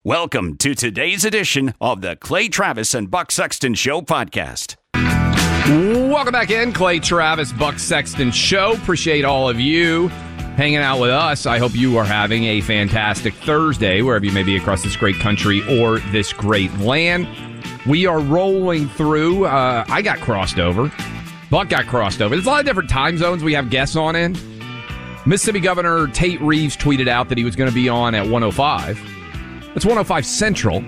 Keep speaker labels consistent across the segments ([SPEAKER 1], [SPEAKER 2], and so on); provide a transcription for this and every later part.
[SPEAKER 1] Welcome to today's edition of the Clay Travis and Buck Sexton Show podcast.
[SPEAKER 2] Welcome back in, Clay Travis, Buck Sexton Show. Appreciate all of you hanging out with us. I hope you are having a fantastic Thursday, wherever you may be across this great country or this great land. We are rolling through. I got crossed over. Buck got crossed over. There's a lot of different time zones we have guests on in. Mississippi Governor Tate Reeves tweeted out that he was going to be on at 105. It's 105 Central.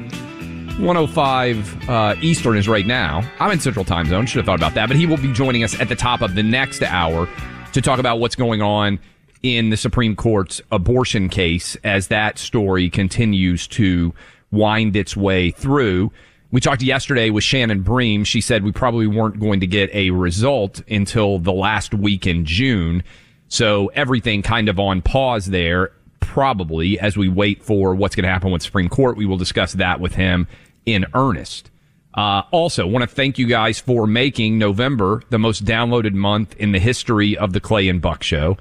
[SPEAKER 2] 105 Eastern is right now. I'm in Central Time Zone. Should have thought about that. But he will be joining us at the top of the next hour to talk about what's going on in the Supreme Court's abortion case as that story continues to wind its way through. We talked yesterday with Shannon Bream. She said we probably weren't going to get a result until the last week in June. So everything kind of on pause there, probably, as we wait for what's going to happen with Supreme Court. We will discuss that with him in earnest. Also, want to thank you guys for making November the most downloaded month in the history of the Clay and Buck Show.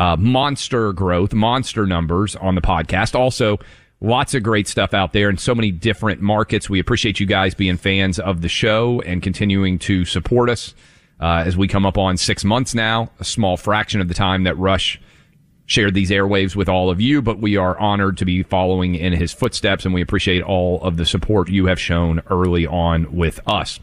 [SPEAKER 2] Monster growth, monster numbers on the podcast. Also, lots of great stuff out there in so many different markets. We appreciate you guys being fans of the show and continuing to support us as we come up on 6 months now, a small fraction of the time that Rush shared these airwaves with all of you, but we are honored to be following in his footsteps, and we appreciate all of the support you have shown early on with us.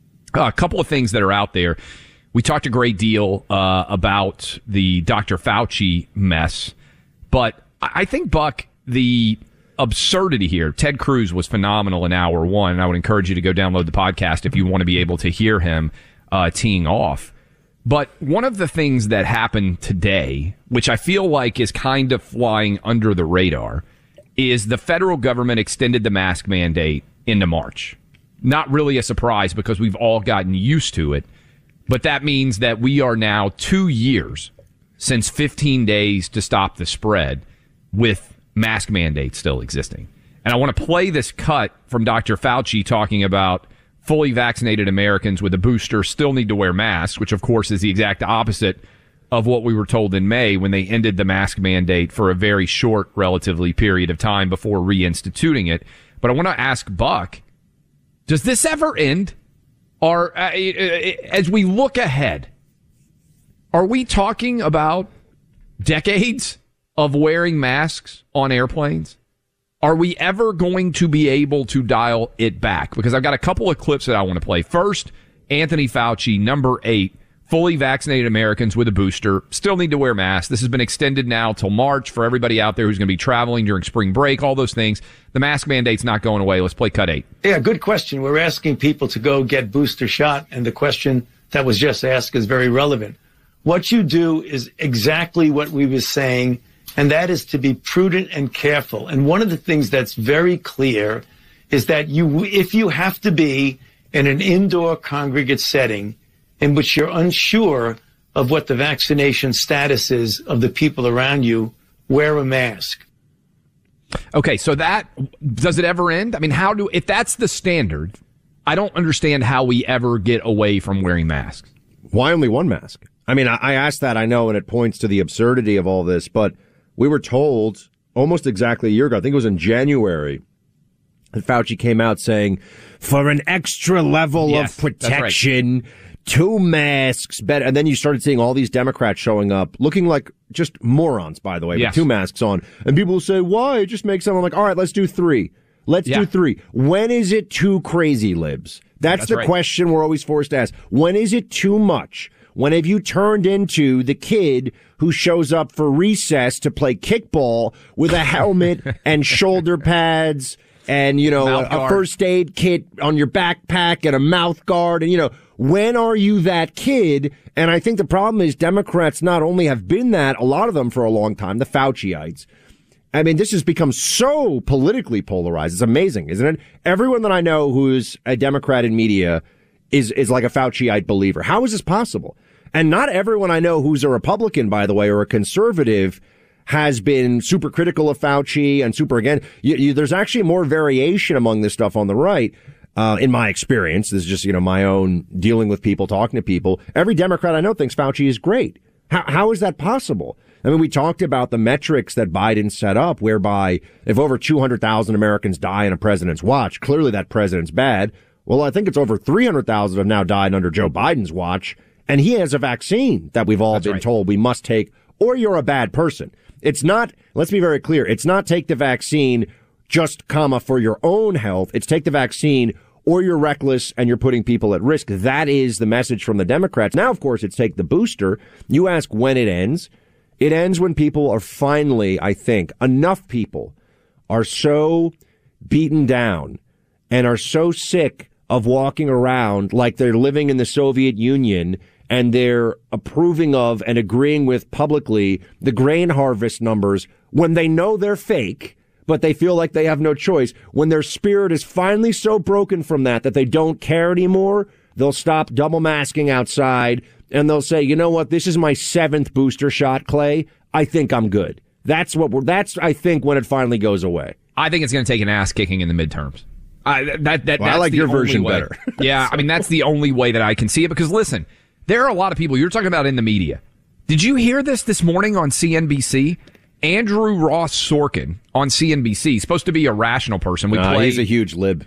[SPEAKER 2] A couple of things that are out there. We talked a great deal about the Dr. Fauci mess, but I think, Buck, the absurdity here, Ted Cruz was phenomenal in hour one, and I would encourage you to go download the podcast if you want to be able to hear him teeing off. But one of the things that happened today, which I feel like is kind of flying under the radar, is the federal government extended the mask mandate into March. Not really a surprise because we've all gotten used to it. But that means that we are now 2 years since 15 days to stop the spread with mask mandates still existing. And I want to play this cut from Dr. Fauci talking about fully vaccinated Americans with a booster still need to wear masks, which of course is the exact opposite of what we were told in May when they ended the mask mandate for a very short, relatively period of time before reinstituting it. But I want to ask Buck, does this ever end? Or as we look ahead, are we talking about decades of wearing masks on airplanes? Are we ever going to be able to dial it back? Because I've got a couple of clips that I want to play. First, Anthony Fauci, number 8, fully vaccinated Americans with a booster still need to wear masks. This has been extended now till March for everybody out there who's going to be traveling during spring break, all those things. The mask mandate's not going away. Let's play cut 8.
[SPEAKER 3] Yeah, good question. We're asking people to go get booster shot, and the question that was just asked is very relevant. What you do is exactly what we were saying, and that is to be prudent and careful. And one of the things that's very clear is that if you have to be in an indoor congregate setting in which you're unsure of what the vaccination status is of the people around you, wear a mask.
[SPEAKER 2] Okay, so that, does it ever end? I mean, if that's the standard, I don't understand how we ever get away from wearing masks.
[SPEAKER 4] Why only one mask? I mean, I asked that, I know, and it points to the absurdity of all this, but we were told almost exactly a year ago, I think it was in January, that Fauci came out saying, for an extra level of protection, 2 masks better. And then you started seeing all these Democrats showing up, looking like just morons, by the way, with 2 masks on. And people will say, why? It just makes them. I'm like, all right, let's do 3. Let's do 3. When is it too crazy, libs? That's the question we're always forced to ask. When is it too much? When have you turned into the kid who shows up for recess to play kickball with a helmet and shoulder pads and, a first aid kit on your backpack and a mouth guard? And, when are you that kid? And I think the problem is Democrats not only have been that, a lot of them for a long time, the Fauciites. I mean, this has become so politically polarized. It's amazing, isn't it? Everyone that I know who's a Democrat in media is like a Fauciite believer. How is this possible? And not everyone I know who's a Republican, by the way, or a conservative has been super critical of Fauci and super again. There's actually more variation among this stuff on the right. In my experience, this is just, my own dealing with people, talking to people. Every Democrat I know thinks Fauci is great. How is that possible? I mean, we talked about the metrics that Biden set up, whereby if over 200,000 Americans die in a president's watch, clearly that president's bad. Well, I think it's over 300,000 have now died under Joe Biden's watch, and he has a vaccine that we've all been told we must take, or you're a bad person. It's not, let's be very clear, it's not take the vaccine just, for your own health. It's take the vaccine or you're reckless and you're putting people at risk. That is the message from the Democrats. Now, of course, it's take the booster. You ask when it ends. It ends when people are finally, I think, enough people are so beaten down and are so sick of walking around like they're living in the Soviet Union and they're approving of and agreeing with publicly the grain harvest numbers when they know they're fake, but they feel like they have no choice. When their spirit is finally so broken from that they don't care anymore, they'll stop double masking outside and they'll say, you know what, this is my 7th booster shot, Clay. I think I'm good. That's, I think, when it finally goes away.
[SPEAKER 2] I think it's going to take an ass kicking in the midterms.
[SPEAKER 4] I like your version better.
[SPEAKER 2] Yeah, I mean, that's the only way that I can see it, because listen, there are a lot of people you're talking about in the media. Did you hear this morning on CNBC? Andrew Ross Sorkin on CNBC, supposed to be a rational person.
[SPEAKER 4] He's a huge lib.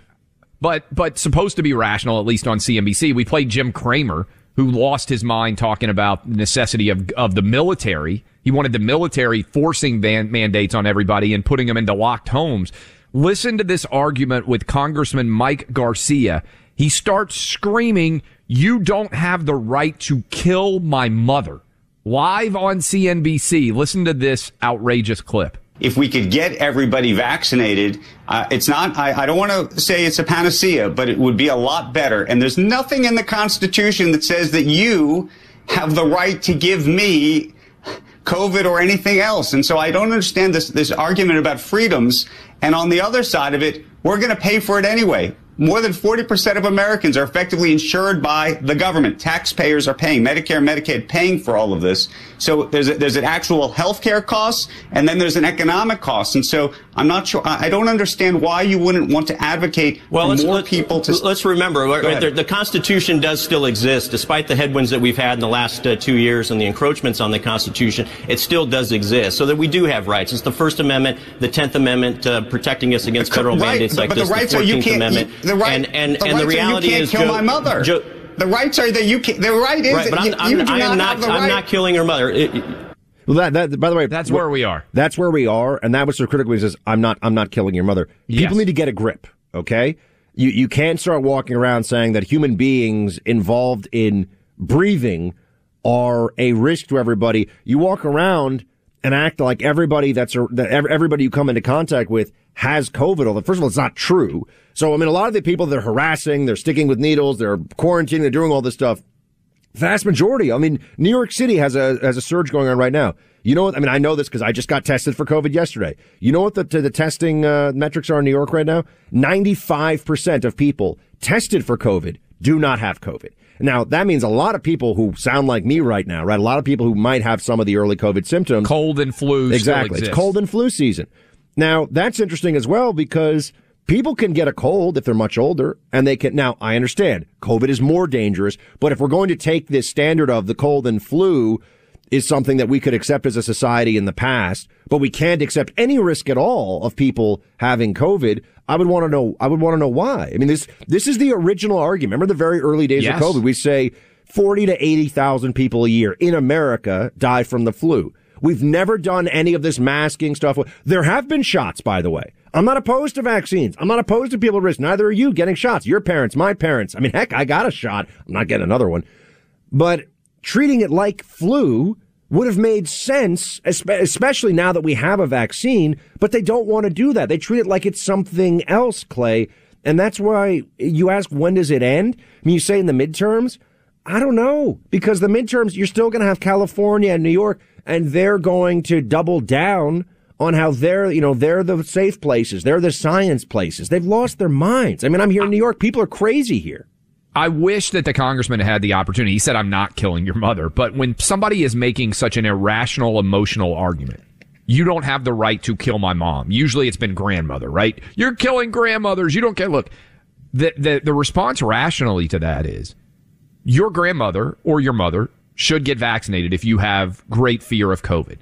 [SPEAKER 2] But supposed to be rational, at least on CNBC. We played Jim Cramer, who lost his mind talking about the necessity of the military. He wanted the military forcing mandates on everybody and putting them into locked homes. Listen to this argument with Congressman Mike Garcia. He starts screaming, "You don't have the right to kill my mother." Live on CNBC. Listen to this outrageous clip.
[SPEAKER 5] If we could get everybody vaccinated, it's not, I don't want to say it's a panacea, but it would be a lot better. And there's nothing in the Constitution that says that you have the right to give me COVID or anything else. And so I don't understand this argument about freedoms. And on the other side of it, we're going to pay for it anyway. More than 40% of Americans are effectively insured by the government. Taxpayers are paying, Medicare and Medicaid paying for all of this. So there's an actual healthcare cost, and then there's an economic cost. And so I'm not sure, I don't understand why you wouldn't want to advocate for more people to...
[SPEAKER 6] Let's remember, the Constitution does still exist. Despite the headwinds that we've had in the last 2 years and the encroachments on the Constitution, it still does exist. So that we do have rights. It's the First Amendment, the 10th Amendment protecting us against federal mandates like this, the 14th Amendment.
[SPEAKER 5] The reality is, you can't kill my mother. The rights are that you can't. The right is that
[SPEAKER 6] I'm not killing your mother.
[SPEAKER 4] Well, that by the way,
[SPEAKER 2] that's where we are.
[SPEAKER 4] That's where we are, and that was so critical. He says, "I'm not killing your mother." Yes. People need to get a grip. Okay, you can't start walking around saying that human beings involved in breathing are a risk to everybody. You walk around and act like everybody everybody you come into contact with has COVID. Although, first of all, it's not true. So, I mean, a lot of the people that are harassing, they're sticking with needles, they're quarantining, they're doing all this stuff. Vast majority. I mean, New York City has a surge going on right now. You know what? I mean, I know this because I just got tested for COVID yesterday. You know what the testing metrics are in New York right now? 95% of people tested for COVID do not have COVID. Now, that means a lot of people who sound like me right now, right? A lot of people who might have some of the early COVID symptoms.
[SPEAKER 2] Cold and flu.
[SPEAKER 4] Exactly. It's cold and flu season. Now, that's interesting as well because people can get a cold if they're much older, and they can. Now, I understand COVID is more dangerous, but if we're going to take this standard of the cold and flu is something that we could accept as a society in the past, but we can't accept any risk at all of people having COVID, I would want to know why. I mean, this is the original argument. Remember the very early days of COVID? We say 40 to 80,000 people a year in America die from the flu. We've never done any of this masking stuff. There have been shots, by the way. I'm not opposed to vaccines. I'm not opposed to people at risk. Neither are you getting shots. Your parents, my parents. I mean, heck, I got a shot. I'm not getting another one. But treating it like flu would have made sense, especially now that we have a vaccine. But they don't want to do that. They treat it like it's something else, Clay. And that's why you ask, when does it end? I mean, you say in the midterms. I don't know, because the midterms, you're still going to have California and New York, and they're going to double down on how they're the safe places. They're the science places. They've lost their minds. I mean, I'm here in New York. People are crazy here.
[SPEAKER 2] I wish that the congressman had the opportunity. He said, "I'm not killing your mother." But when somebody is making such an irrational, emotional argument, you don't have the right to kill my mom. Usually it's been grandmother, right? You're killing grandmothers. You don't care. Look, the response rationally to that is your grandmother or your mother should get vaccinated if you have great fear of COVID.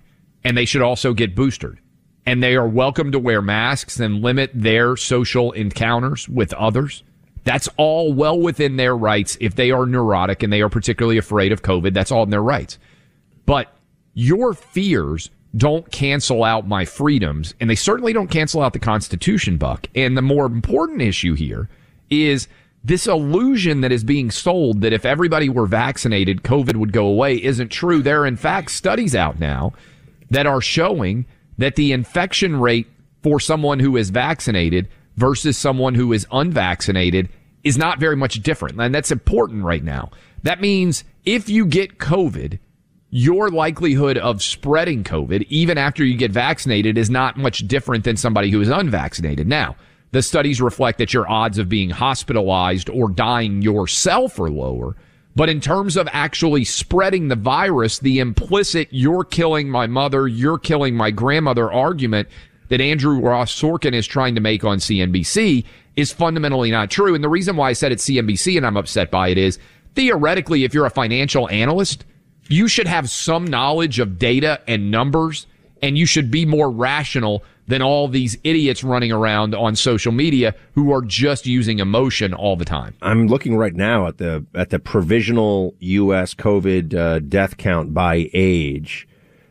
[SPEAKER 2] and they should also get boosted. And they are welcome to wear masks and limit their social encounters with others. That's all well within their rights. If they are neurotic and they are particularly afraid of COVID, that's all in their rights. But your fears don't cancel out my freedoms, and they certainly don't cancel out the Constitution, Buck. And the more important issue here is this illusion that is being sold that if everybody were vaccinated, COVID would go away isn't true. There are, in fact, studies out now that are showing that the infection rate for someone who is vaccinated versus someone who is unvaccinated is not very much different. And that's important right now. That means if you get COVID, your likelihood of spreading COVID, even after you get vaccinated, is not much different than somebody who is unvaccinated. Now, the studies reflect that your odds of being hospitalized or dying yourself are lower. But in terms of actually spreading the virus, the implicit "you're killing my mother, you're killing my grandmother" argument that Andrew Ross Sorkin is trying to make on CNBC is fundamentally not true. And the reason why I said it's CNBC and I'm upset by it is, theoretically, if you're a financial analyst, you should have some knowledge of data and numbers, and you should be more rational than all these idiots running around on social media who are just using emotion all the time.
[SPEAKER 4] I'm looking right now at the provisional U.S. COVID death count by age,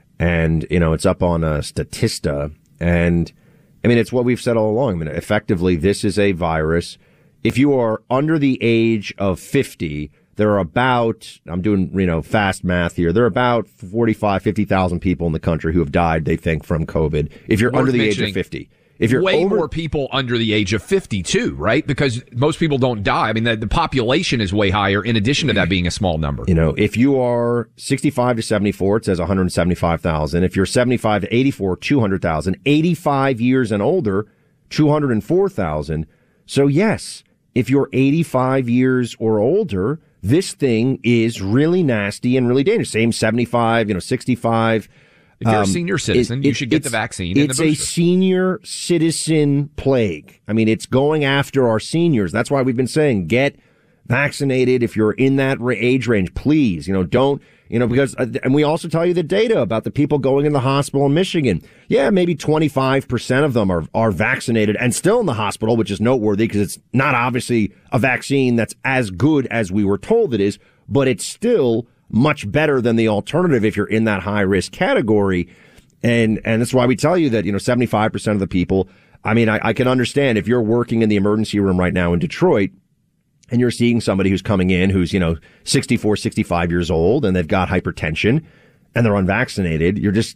[SPEAKER 4] and it's up on Statista, and I mean it's what we've said all along. I mean, effectively, this is a virus. If you are under the age of 50, there are about, I'm doing, fast math here, there are about 50,000 people in the country who have died, they think, from COVID. If you're under the age of 50. If you're
[SPEAKER 2] way more people under the age of 50 too, right? Because most people don't die. I mean, the population is way higher in addition to that being a small number.
[SPEAKER 4] If you are 65 to 74, it says 175,000. If you're 75 to 84, 200,000. 85 years and older, 204,000. So yes, if you're 85 years or older, this thing is really nasty and really dangerous. Same 75, 65.
[SPEAKER 2] If you're a senior citizen, you should get the vaccine and the booster.
[SPEAKER 4] It's a senior citizen plague. I mean, it's going after our seniors. That's why we've been saying get vaccinated if you're in that age range. Please, don't, because, and we also tell you the data about the people going in the hospital in Michigan. Yeah, maybe 25% of them are vaccinated and still in the hospital, which is noteworthy because it's not obviously a vaccine that's as good as we were told it is, but it's still much better than the alternative if you're in that high risk category. And that's why we tell you that, 75% of the people, I mean, I can understand if you're working in the emergency room right now in Detroit and you're seeing somebody who's coming in who's, 64, 65 years old and they've got hypertension and they're unvaccinated. You're just,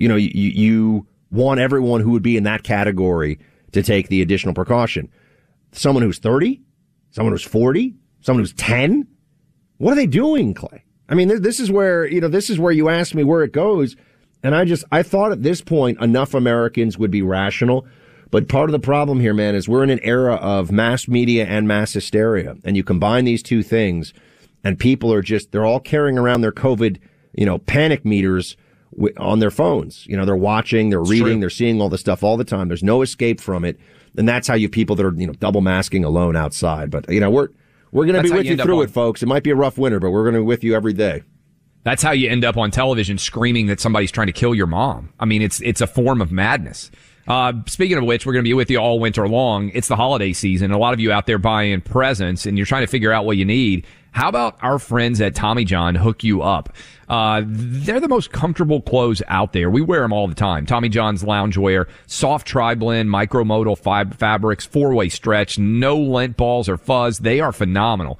[SPEAKER 4] you want everyone who would be in that category to take the additional precaution. Someone who's 30, someone who's 40, someone who's 10. What are they doing, Clay? I mean, this is where you ask me where it goes. And I thought at this point enough Americans would be rational. But part of the problem here, man, is we're in an era of mass media and mass hysteria. And you combine these two things and people are they're all carrying around their COVID, panic meters on their phones. They're watching, they're reading, they're seeing all this stuff all the time. There's no escape from it. And that's how you people that are, double masking alone outside. But, we're going to be with you through it, folks. It might be a rough winter, but we're going to be with you every day.
[SPEAKER 2] That's how you end up on television screaming that somebody's trying to kill your mom. I mean, it's a form of madness. Speaking of which, we're going to be with you all winter long. It's the holiday season. A lot of you out there buying presents and you're trying to figure out what you need. How about our friends at Tommy John hook you up? They're the most comfortable clothes out there. We wear them all the time. Tommy John's loungewear, soft tri-blend, micromodal fabrics, four-way stretch, no lint balls or fuzz. They are phenomenal.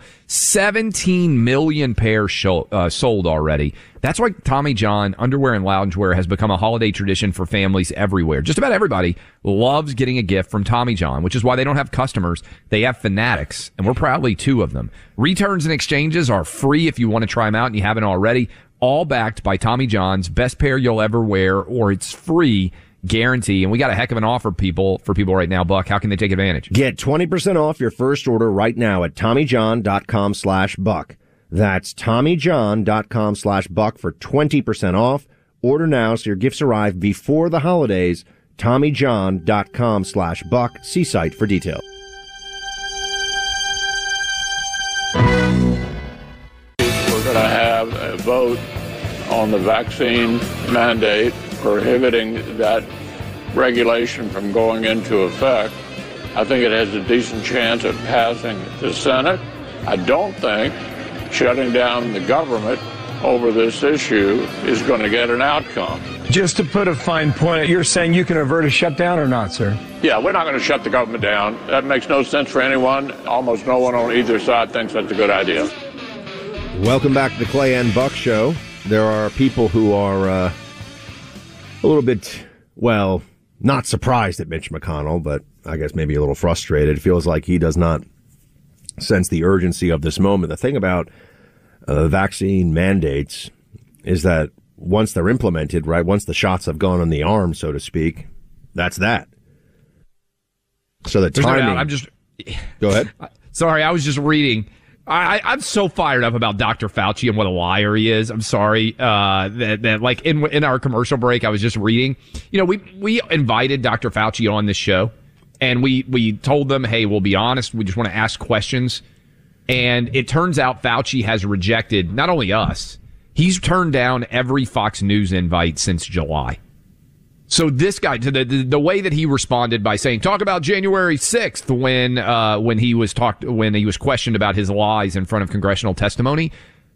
[SPEAKER 2] 17 million pairs sold already. That's why Tommy John underwear and loungewear has become a holiday tradition for families everywhere. Just about everybody loves getting a gift from Tommy John, which is why they don't have customers. They have fanatics, and we're proudly two of them. Returns and exchanges are free if you want to try them out and you haven't already. All backed by Tommy John's best pair you'll ever wear, or it's free guarantee. And we got a heck of an offer for people right now, Buck. How can they take advantage?
[SPEAKER 4] Get 20% off your first order right now at TommyJohn.com/Buck. That's TommyJohn.com/Buck for 20% off. Order now so your gifts arrive before the holidays. TommyJohn.com/Buck. See site for details.
[SPEAKER 7] We're going to have a vote on the vaccine mandate prohibiting that regulation from going into effect, I think it has a decent chance of passing the Senate. I don't think shutting down the government over this issue is going to get an outcome.
[SPEAKER 8] Just to put a fine point, you're saying you can avert a shutdown or not, sir?
[SPEAKER 7] Yeah, we're not going to shut the government down. That makes no sense for anyone. Almost no one on either side thinks that's a good idea.
[SPEAKER 4] Welcome back to the Clay and Buck Show. There are people who are a little bit, well, not surprised at Mitch McConnell, but I guess maybe a little frustrated. It feels like he does not sense the urgency of this moment. The thing about vaccine mandates is that once they're implemented, right, once the shots have gone on the arm, so to speak, that's that. So the timing... Go ahead.
[SPEAKER 2] Sorry, I was just reading. I'm so fired up about Dr. Fauci and what a liar he is. I'm sorry that like in our commercial break, I was just reading. You know, we invited Dr. Fauci on this show, and we told them, hey, we'll be honest. We just want to ask questions. And it turns out Fauci has rejected not only us, he's turned down every Fox News invite since July. So this guy, to the way that he responded by saying, talk about January 6th when he was questioned about his lies in front of congressional testimony.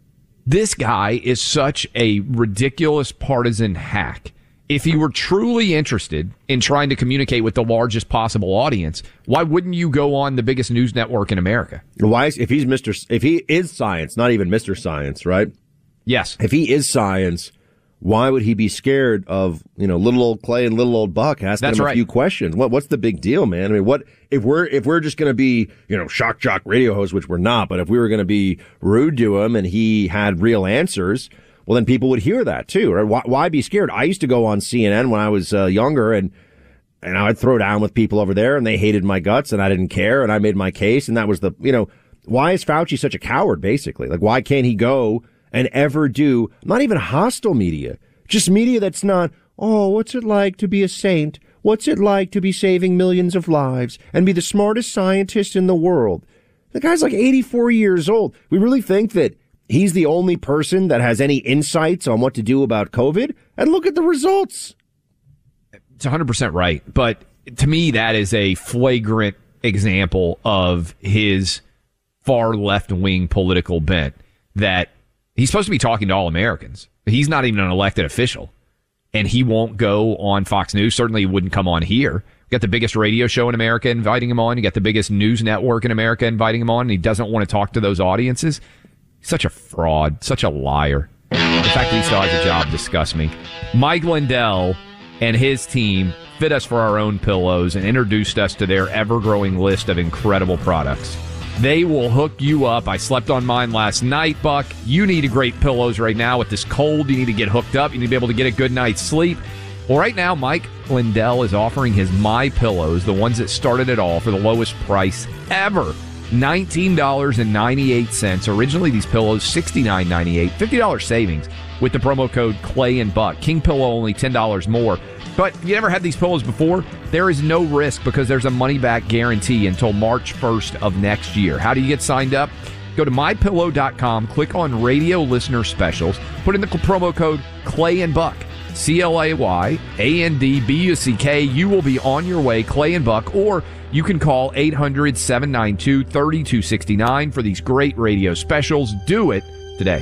[SPEAKER 2] This guy is such a ridiculous partisan hack. If he were truly interested in trying to communicate with the largest possible audience, why wouldn't you go on the biggest news network in America?
[SPEAKER 4] If he is science, not even Mr. Science, right?
[SPEAKER 2] Yes.
[SPEAKER 4] If he is science, why would he be scared of, little old Clay and little old Buck asking him a few questions? What's the big deal, man? I mean, what if we're just going to be, shock jock radio hosts, which we're not, but if we were going to be rude to him and he had real answers, well, then people would hear that too, right? Why be scared? I used to go on CNN when I was younger, and I'd throw down with people over there, and they hated my guts, and I didn't care, and I made my case, and that was why is Fauci such a coward, basically? Like, why can't he go and ever do not even hostile media, just media that's not, oh, what's it like to be a saint? What's it like to be saving millions of lives and be the smartest scientist in the world? The guy's like 84 years old. We really think that he's the only person that has any insights on what to do about COVID? And look at the results.
[SPEAKER 2] It's 100% right. But to me, that is a flagrant example of his far left-wing political bent, that he's supposed to be talking to all Americans. He's not even an elected official, and he won't go on Fox News. Certainly he wouldn't come on here. You got the biggest radio show in America inviting him on. You got the biggest news network in America inviting him on, and he doesn't want to talk to those audiences. He's such a fraud, such a liar. The fact that he still has a job disgusts me. Mike Lindell and his team fit us for our own pillows and introduced us to their ever-growing list of incredible products. They will hook you up. I slept on mine last night, Buck. You need great pillows right now with this cold. You need to get hooked up. You need to be able to get a good night's sleep. Well, right now, Mike Lindell is offering his My Pillows, the ones that started it all, for the lowest price ever. $19.98. Originally, these pillows, $69.98. $50 savings with the promo code Clay and Buck. King Pillow, only $10 more. But if you never had these pillows before, there is no risk because there's a money-back guarantee until March 1st of next year. How do you get signed up? Go to MyPillow.com, click on Radio Listener Specials, put in the promo code Clay and Buck, ClayandBuck. You will be on your way, Clay and Buck, or you can call 800-792-3269 for these great radio specials. Do it today.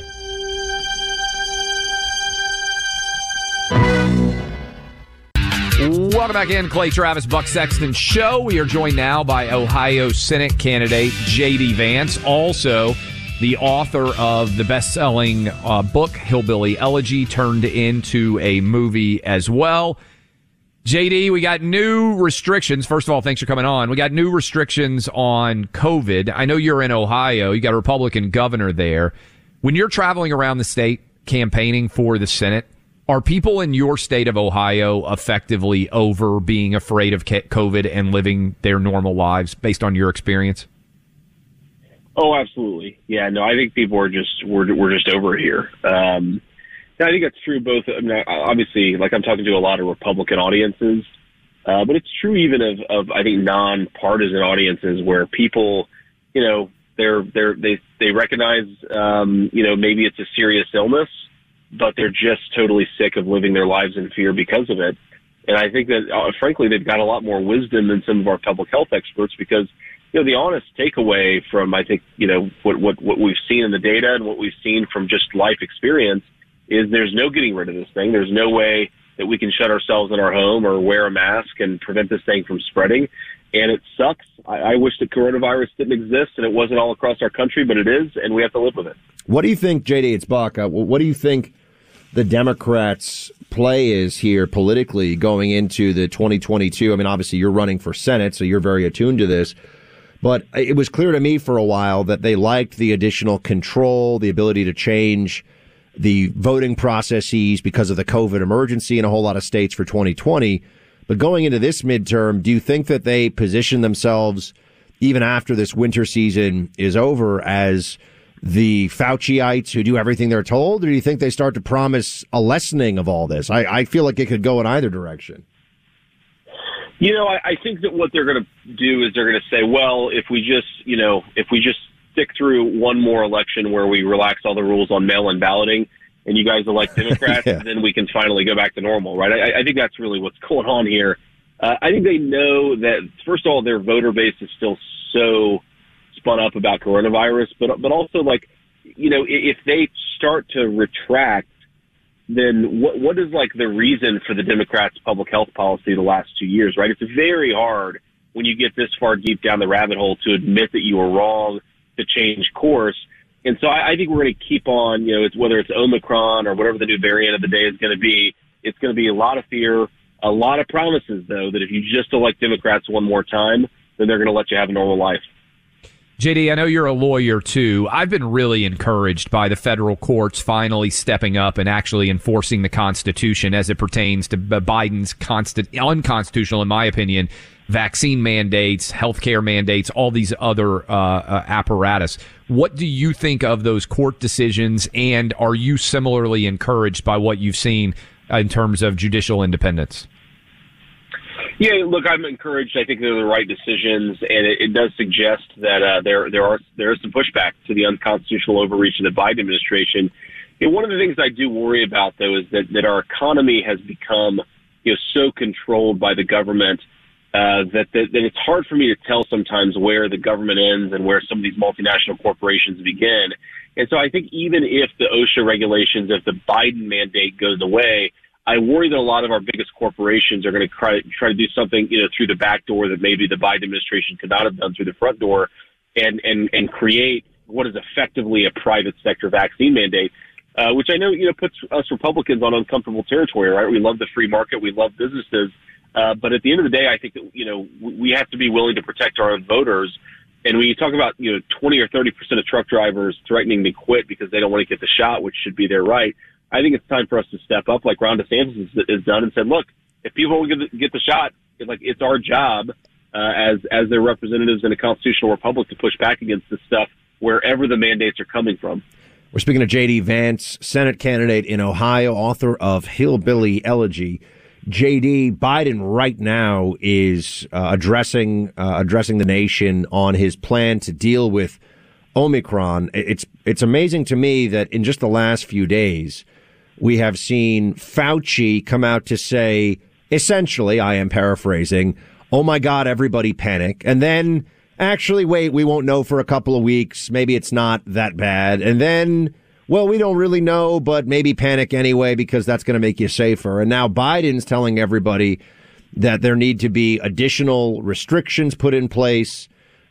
[SPEAKER 2] Welcome back in, Clay Travis, Buck Sexton Show. We are joined now by Ohio Senate candidate J.D. Vance, also the author of the best-selling book, Hillbilly Elegy, turned into a movie as well. JD, we got new restrictions. First of all, thanks for coming on. We got new restrictions on COVID. I know you're in Ohio. You got a Republican governor there. When you're traveling around the state campaigning for the Senate, are people in your state of Ohio effectively over being afraid of COVID and living their normal lives based on your experience?
[SPEAKER 9] Oh, absolutely. Yeah, no, I think people are just, we're just over here. I think that's true both. I mean, obviously, like I'm talking to a lot of Republican audiences, but it's true even of I think nonpartisan audiences where people, they recognize, maybe it's a serious illness, but they're just totally sick of living their lives in fear because of it. And I think that, frankly, they've got a lot more wisdom than some of our public health experts because, the honest takeaway from, I think, what we've seen in the data and what we've seen from just life experience is there's no getting rid of this thing. There's no way that we can shut ourselves in our home or wear a mask and prevent this thing from spreading. And it sucks. I wish the coronavirus didn't exist and it wasn't all across our country, but it is, and we have to live with it.
[SPEAKER 4] What do you think, JD, it's Buck, what do you think the Democrats' play is here politically going into the 2022? I mean, obviously you're running for Senate, so you're very attuned to this. But it was clear to me for a while that they liked the additional control, the ability to change the voting processes because of the COVID emergency in a whole lot of states for 2020. But going into this midterm, do you think that they position themselves, even after this winter season is over, as the Fauciites who do everything they're told? Or do you think they start to promise a lessening of all this? I feel like it could go in either direction.
[SPEAKER 9] I think that what they're going to do is they're going to say, well, if we just stick through one more election where we relax all the rules on mail-in balloting and you guys elect Democrats, then we can finally go back to normal, right? I think that's really what's going on here. I think they know that, first of all, their voter base is still so spun up about coronavirus, but also, if they start to retract, then what is the reason for the Democrats' public health policy the last 2 years, right? It's very hard when you get this far deep down the rabbit hole to admit that you were wrong, to change course. And so I think we're going to keep on, whether it's Omicron or whatever the new variant of the day is going to be, it's going to be a lot of fear, a lot of promises, though, that if you just elect Democrats one more time, then they're going to let you have a normal life.
[SPEAKER 2] JD, I know you're a lawyer, too. I've been really encouraged by the federal courts finally stepping up and actually enforcing the Constitution as it pertains to Biden's unconstitutional, in my opinion, vaccine mandates, healthcare mandates, all these other apparatus. What do you think of those court decisions, and are you similarly encouraged by what you've seen in terms of judicial independence?
[SPEAKER 9] Yeah, look, I'm encouraged. I think they're the right decisions, and it does suggest that there is some pushback to the unconstitutional overreach of the Biden administration. One of the things I do worry about, though, is that our economy has become so controlled by the government that it's hard for me to tell sometimes where the government ends and where some of these multinational corporations begin. And so I think even if the OSHA regulations, if the Biden mandate goes away, I worry that a lot of our biggest corporations are going to try to do something, through the back door that maybe the Biden administration could not have done through the front door, and create what is effectively a private sector vaccine mandate, which I know, puts us Republicans on uncomfortable territory, right? We love the free market. We love businesses. But at the end of the day, I think that, we have to be willing to protect our own voters. And when you talk about, 20 or 30% of truck drivers threatening to quit because they don't want to get the shot, which should be their right, I think it's time for us to step up like Ron DeSantis has done and said, look, if people want to get the shot, it's our job as their representatives in a constitutional republic to push back against this stuff wherever the mandates are coming from.
[SPEAKER 4] We're speaking to J.D. Vance, Senate candidate in Ohio, author of Hillbilly Elegy. J.D., Biden right now is addressing the nation on his plan to deal with Omicron. It's amazing to me that in just the last few days, we have seen Fauci come out to say, essentially, I am paraphrasing, oh my God, everybody panic. And then, actually, wait, we won't know for a couple of weeks. Maybe it's not that bad. And then, well, we don't really know, but maybe panic anyway because that's going to make you safer. And now Biden's telling everybody that there need to be additional restrictions put in place.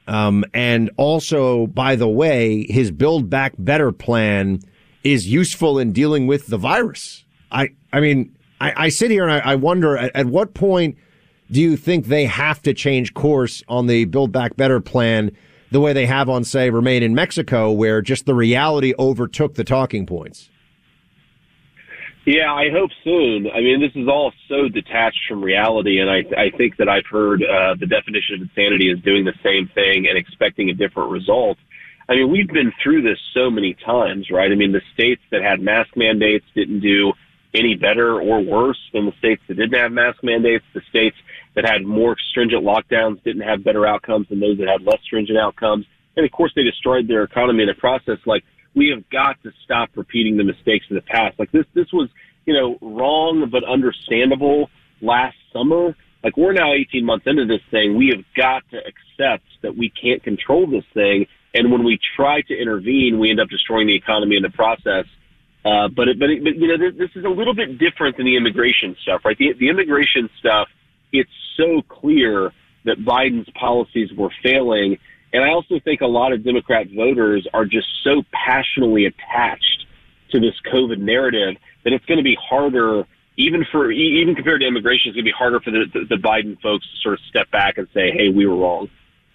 [SPEAKER 4] And also, by the way, his Build Back Better plan is useful in dealing with the virus. I sit here and I wonder at what point do you think they have to change course on the Build Back Better plan the way they have on, say, Remain in Mexico, where just the reality overtook the talking points?
[SPEAKER 9] Yeah, I hope soon. I mean, this is all so detached from reality, and I think that I've heard the definition of insanity is doing the same thing and expecting a different result. I mean, we've been through this so many times, right? I mean, the states that had mask mandates didn't do any better or worse than the states that didn't have mask mandates. The states that had more stringent lockdowns didn't have better outcomes than those that had less stringent outcomes. And, of course, they destroyed their economy in the process. we have got to stop repeating the mistakes of the past. Like this was, wrong but understandable last summer. Like, we're now 18 months into this thing. We have got to accept that we can't control this thing. And when we try to intervene, we end up destroying the economy in the process. But this is a little bit different than the immigration stuff, right? The immigration stuff, it's so clear that Biden's policies were failing. And I also think a lot of Democrat voters are just so passionately attached to this COVID narrative that it's going to be harder, even compared to immigration, it's going to be harder for the Biden folks to sort of step back and say, hey, we were wrong.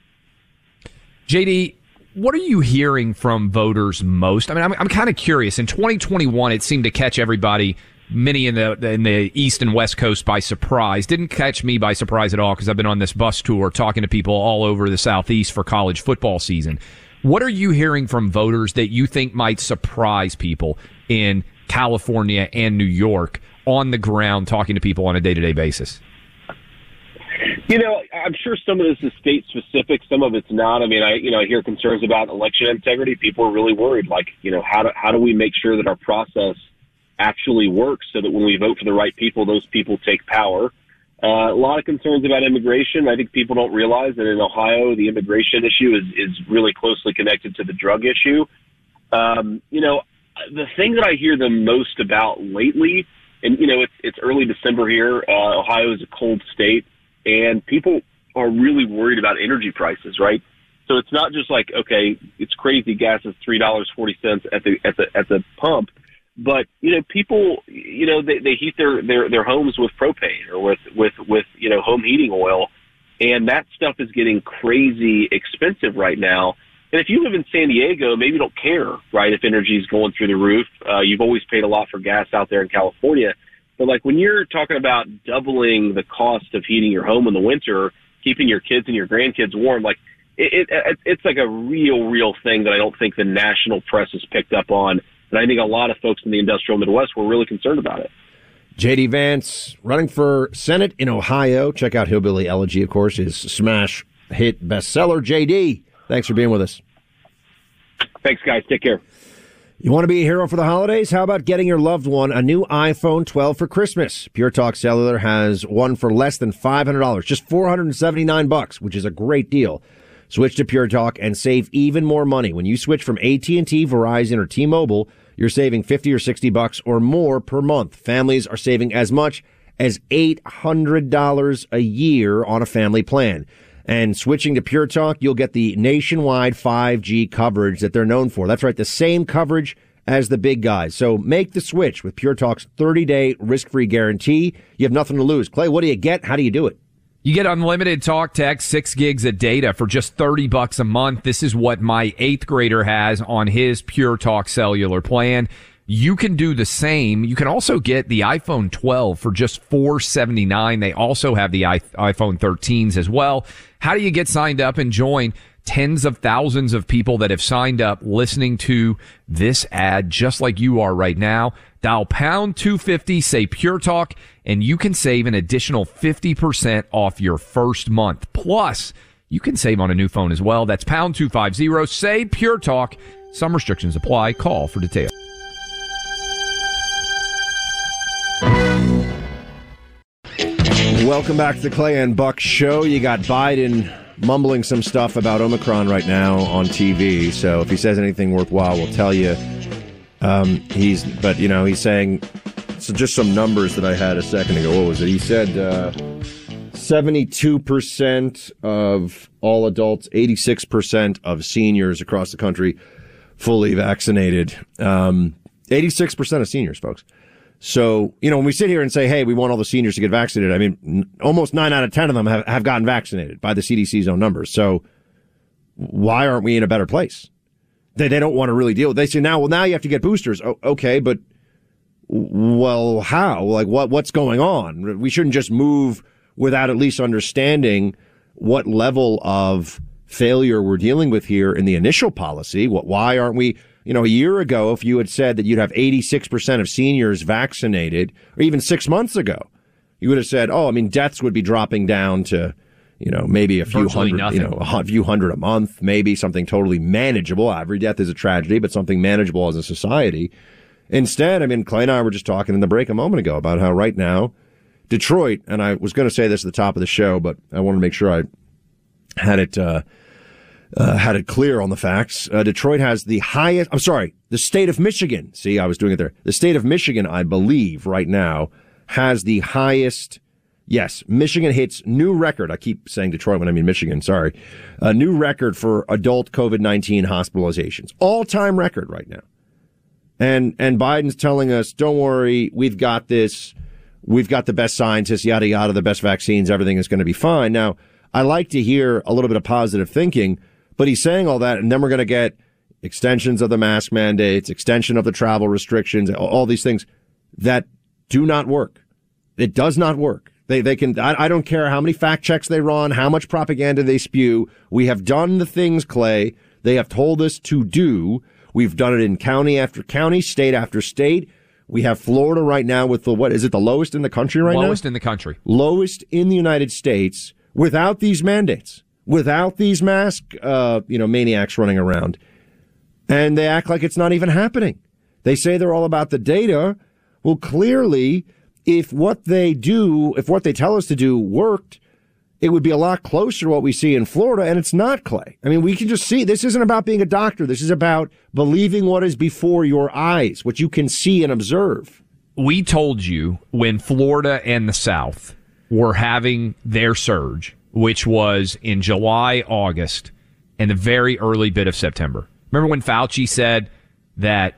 [SPEAKER 2] JD, what are you hearing from voters most? I mean, I'm kind of curious. In 2021, it seemed to catch everybody, many in the East and West Coast, by surprise. Didn't catch me by surprise at all because I've been on this bus tour talking to people all over the Southeast for college football season. What are you hearing from voters that you think might surprise people in California and New York on the ground, talking to people on a day-to-day basis?
[SPEAKER 9] I'm sure some of this is state specific. Some of it's not. I mean, I hear concerns about election integrity. People are really worried. Like, how do we make sure that our process actually works so that when we vote for the right people, those people take power? A lot of concerns about immigration. I think people don't realize that in Ohio, the immigration issue is really closely connected to the drug issue. The thing that I hear the most about lately, and it's early December here. Ohio is a cold state, and people are really worried about energy prices, right? So it's not just like, okay, it's crazy, gas is $3.40 at the pump, but people, they heat their homes with propane or with home heating oil, and that stuff is getting crazy expensive right now. And if you live in San Diego, maybe you don't care, right, if energy is going through the roof. You've always paid a lot for gas out there in California. But, like, when you're talking about doubling the cost of heating your home in the winter, keeping your kids and your grandkids warm, like, it's like a real thing that I don't think the national press has picked up on. And I think a lot of folks in the industrial Midwest were really concerned about it.
[SPEAKER 4] J.D. Vance running for Senate in Ohio. Check out Hillbilly Elegy, of course, his smash hit bestseller. J.D., thanks for being with us.
[SPEAKER 9] Thanks, guys. Take care.
[SPEAKER 4] You want to be a hero for the holidays? How about getting your loved one a new iPhone 12 for Christmas? Pure Talk Cellular has one for less than $500, just $479, which is a great deal. Switch to Pure Talk and save even more money. When you switch from AT&T, Verizon, or T-Mobile, you're saving $50 or $60 or more per month. Families are saving as much as $800 a year on a family plan. And switching to Pure Talk, you'll get the nationwide 5G coverage that they're known for. That's right, the same coverage as the big guys. So make the switch with Pure Talk's 30-day risk-free guarantee. You have nothing to lose. Clay, what do you get? How do you do it?
[SPEAKER 2] You get unlimited talk, text, 6 gigs of data for just $30 a month. This is what my 8th grader has on his Pure Talk cellular plan. You can do the same. You can also get the iPhone 12 for just $479. They also have the iPhone 13s as well. How do you get signed up and join tens of thousands of people that have signed up listening to this ad just like you are right now? Dial pound 250, say Pure Talk, and you can save an additional 50% off your first month. Plus, you can save on a new phone as well. That's pound 250, say Pure Talk. Some restrictions apply. Call for details.
[SPEAKER 4] Welcome back to the Clay and Buck Show. You got Biden mumbling some stuff about Omicron right now on TV. So if he says anything worthwhile, we'll tell you. He's saying, so just some numbers that I had a second ago. What was it? He said 72% of all adults, 86% of seniors across the country fully vaccinated. 86% of seniors, folks. So, when we sit here and say, hey, we want all the seniors to get vaccinated, I mean, almost 9 out of 10 of them have gotten vaccinated by the CDC's own numbers. So why aren't we in a better place? They don't want to really deal with it. They say now you have to get boosters. Oh, okay, but well, how? Like what's going on? We shouldn't just move without at least understanding what level of failure we're dealing with here in the initial policy. Why aren't we? A year ago, if you had said that you'd have 86% of seniors vaccinated, or even 6 months ago, you would have said, deaths would be dropping down to, maybe a few
[SPEAKER 2] Virtually
[SPEAKER 4] hundred,
[SPEAKER 2] nothing.
[SPEAKER 4] a few hundred a month, maybe something totally manageable. Every death is a tragedy, but something manageable as a society. Instead, Clay and I were just talking in the break a moment ago about how right now, Detroit, and I was going to say this at the top of the show, but I want to make sure I had it clear on the facts. Detroit has the highest, the state of Michigan. See, I was doing it there. The state of Michigan, I believe, right now has the highest. Yes, Michigan hits new record. I keep saying Detroit when I mean Michigan. Sorry. A new record for adult COVID-19 hospitalizations. All-time record right now. And Biden's telling us, don't worry, we've got this. We've got the best scientists, yada, yada, the best vaccines. Everything is going to be fine. Now, I like to hear a little bit of positive thinking, but he's saying all that, and then we're going to get extensions of the mask mandates, extension of the travel restrictions, all these things that do not work. It does not work. They can, I don't care how many fact checks they run, how much propaganda they spew. We have done the things, Clay, they have told us to do. We've done it in county after county, state after state. We have Florida right now with the lowest in the country right now?
[SPEAKER 2] Lowest in the country.
[SPEAKER 4] Lowest in the United States without these mandates, without these mask, maniacs running around. And they act like it's not even happening. They say they're all about the data. Well, clearly, if what they tell us to do worked, it would be a lot closer to what we see in Florida, and it's not, Clay. We can just see, this isn't about being a doctor. This is about believing what is before your eyes, what you can see and observe.
[SPEAKER 2] We told you when Florida and the South were having their surge, which was in July, August, and the very early bit of September. Remember when Fauci said that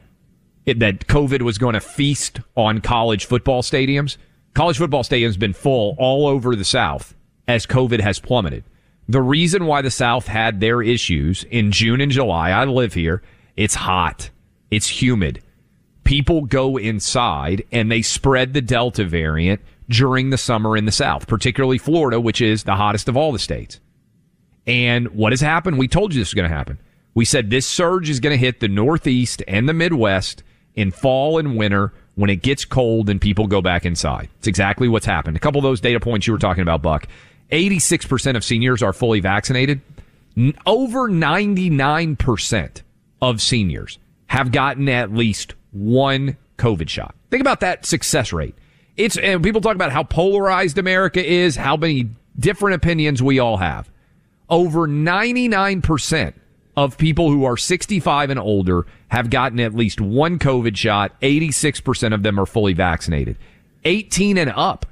[SPEAKER 2] COVID was going to feast on college football stadiums? College football stadiums have been full all over the South as COVID has plummeted. The reason why the South had their issues in June and July, I live here, it's hot, it's humid. People go inside and they spread the Delta variant during the summer in the South, particularly Florida, which is the hottest of all the states. And what has happened? We told you this was going to happen. We said this surge is going to hit the Northeast and the Midwest in fall and winter when it gets cold and people go back inside. It's exactly what's happened. A couple of those data points you were talking about, Buck. 86% of seniors are fully vaccinated. Over 99% of seniors have gotten at least one COVID shot. Think about that success rate. And people talk about how polarized America is, how many different opinions we all have. Over 99% of people who are 65 and older have gotten at least one COVID shot. 86% of them are fully vaccinated. 18 and up,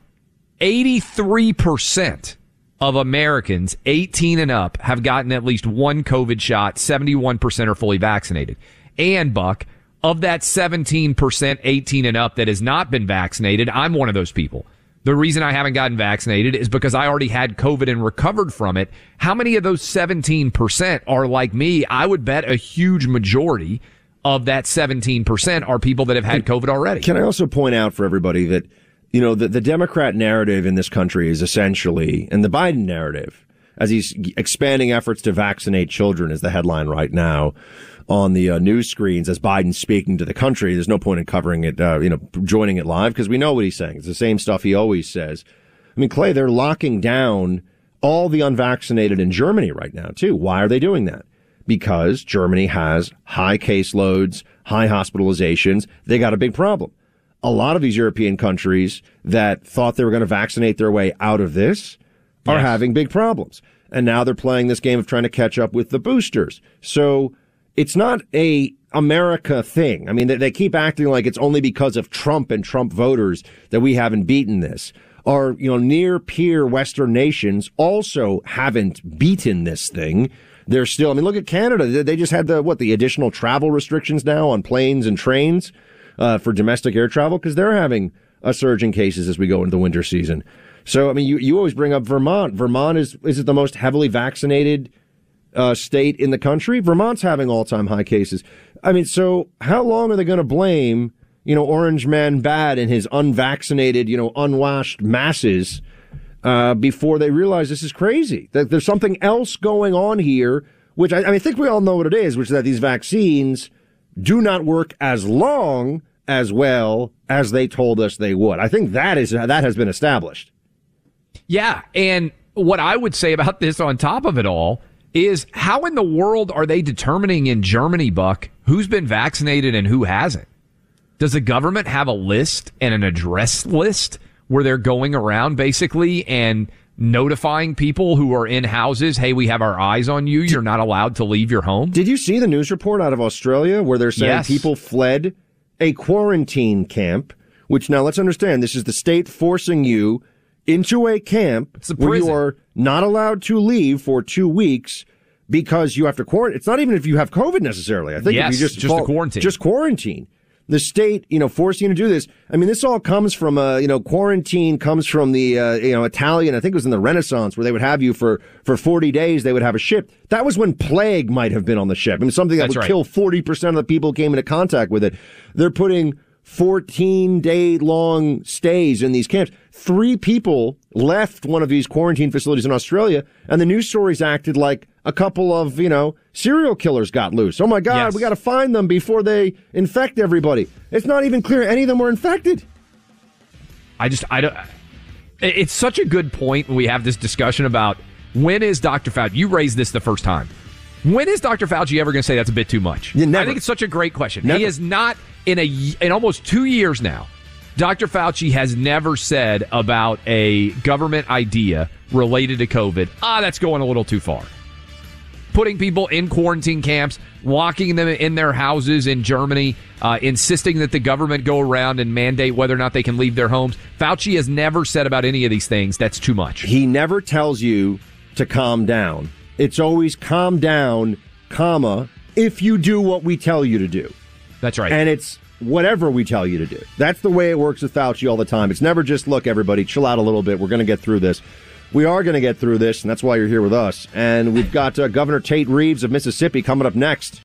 [SPEAKER 2] 83% of Americans 18 and up have gotten at least one COVID shot. 71% are fully vaccinated. And, Buck, of that 17% 18 and up that has not been vaccinated, I'm one of those people. The reason I haven't gotten vaccinated is because I already had COVID and recovered from it. How many of those 17% are like me? I would bet a huge majority of that 17% are people that have had COVID already.
[SPEAKER 4] Can I also point out for everybody that, the Democrat narrative in this country is essentially, and the Biden narrative, as he's expanding efforts to vaccinate children is the headline right now on the news screens as Biden's speaking to the country. There's no point in covering it, joining it live because we know what he's saying. It's the same stuff he always says. Clay, they're locking down all the unvaccinated in Germany right now, too. Why are they doing that? Because Germany has high caseloads, high hospitalizations. They got a big problem. A lot of these European countries that thought they were going to vaccinate their way out of this are having big problems. And now they're playing this game of trying to catch up with the boosters. So it's not a America thing. They keep acting like it's only because of Trump and Trump voters that we haven't beaten this. Our, near peer Western nations also haven't beaten this thing. They're still, look at Canada. They just had the additional travel restrictions now on planes and trains, for domestic air travel because they're having a surge in cases as we go into the winter season. So, you always bring up Vermont. Vermont is it the most heavily vaccinated state in the country? Vermont's having all-time high cases. So how long are they going to blame, Orange Man Bad and his unvaccinated, unwashed masses before they realize this is crazy? That there's something else going on here, which I think we all know what it is, which is that these vaccines do not work as long as well as they told us they would. I think that has been established.
[SPEAKER 2] Yeah, and what I would say about this on top of it all is how in the world are they determining in Germany, Buck, who's been vaccinated and who hasn't? Does the government have a list and an address list where they're going around basically and notifying people who are in houses, hey, we have our eyes on you. You're not allowed to leave your home?
[SPEAKER 4] Did you see the news report out of Australia where they're saying people fled a quarantine camp, which now let's understand, this is the state forcing you into a camp where you are not allowed to leave for 2 weeks because you have to quarantine. It's not even if you have COVID necessarily. I think if you just
[SPEAKER 2] a quarantine.
[SPEAKER 4] Just quarantine. The state, forcing you to do this. I mean, this all comes from, quarantine comes from the, Italian, I think it was in the Renaissance, where they would have you for 40 days, they would have a ship. That was when plague might have been on the ship. I mean, something that would kill 40% of the people who came into contact with it. They're putting 14-day-long stays in these camps. 3 people left one of these quarantine facilities in Australia, and the news stories acted like a couple of, serial killers got loose. Oh, my God, we got to find them before they infect everybody. It's not even clear any of them were infected.
[SPEAKER 2] I don't. It's such a good point when we have this discussion about when is Dr. Fauci. You raised this the first time. When is Dr. Fauci ever going to say that's a bit too much?
[SPEAKER 4] Never.
[SPEAKER 2] I think it's such a great question.
[SPEAKER 4] Never.
[SPEAKER 2] He is not in almost 2 years now. Dr. Fauci has never said about a government idea related to COVID, that's going a little too far. Putting people in quarantine camps, locking them in their houses in Germany, insisting that the government go around and mandate whether or not they can leave their homes. Fauci has never said about any of these things, that's too much.
[SPEAKER 4] He never tells you to calm down. It's always calm down, if you do what we tell you to do.
[SPEAKER 2] That's right.
[SPEAKER 4] And it's whatever we tell you to do. That's the way it works with Fauci all the time. It's never just, look, everybody, chill out a little bit. We're going to get through this. We are going to get through this, and that's why you're here with us. And we've got Governor Tate Reeves of Mississippi coming up next.